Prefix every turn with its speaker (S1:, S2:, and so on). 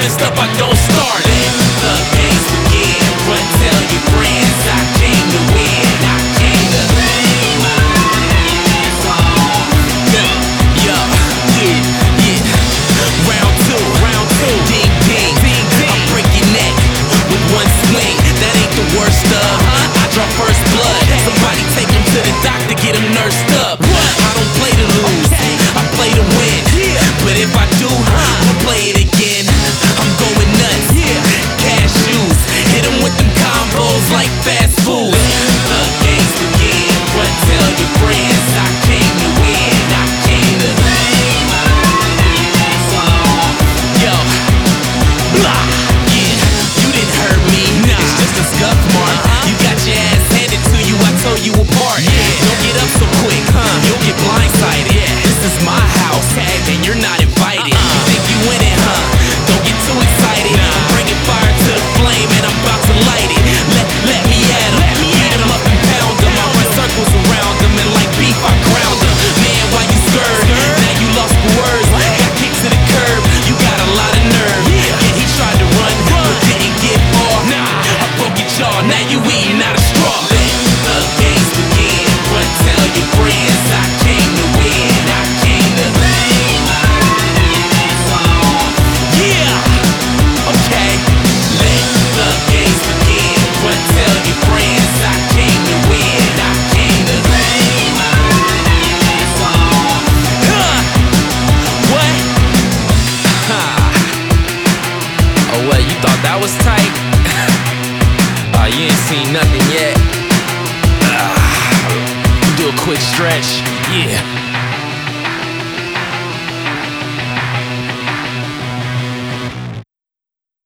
S1: messed up, I don't start. Let the games begin. Run, tell your friends I came to win. I came to lay my hands on. Yeah. Round two. Ding, ding. I'll break your neck with one swing. That ain't the worst of. I draw first blood. Somebody take him to the doctor, get him nursed up. I don't play to lose, I play to win. But if I do, we'll play it again. I'm going nuts, cashews. Hit him with them combos like fast food. The games begin. Run, tell your friends I came to win. I came to lay my hands on. Yo, blah. Yeah, you didn't hurt me. It's just a scuff mark. You got your ass handed to you. I tore you apart. Don't get up so quick, you'll get blindsided. This is my house, and you're not invited. You think you win it, Don't get too excited. I'm bringing fire to the flame, and I'm about to light it. Let me at him. Beat him up and pound him. I run circles around him, and like beef, I ground him. Man, why you scared? Now you lost for words. Got kicked to the curb. You got a lot of nerve. Yeah, he tried to run, but didn't get far. I broke your jaw. Now you eating out of straw. Let the games begin. Run, tell your friends I came to win. I came to lay my hands on. Yeah, okay. Let the games begin. Run, tell your friends I came to win. I came to lay my hands on. What? Oh, what? You thought that was tight? You ain't seen nothing yet. Do a quick stretch. Yeah.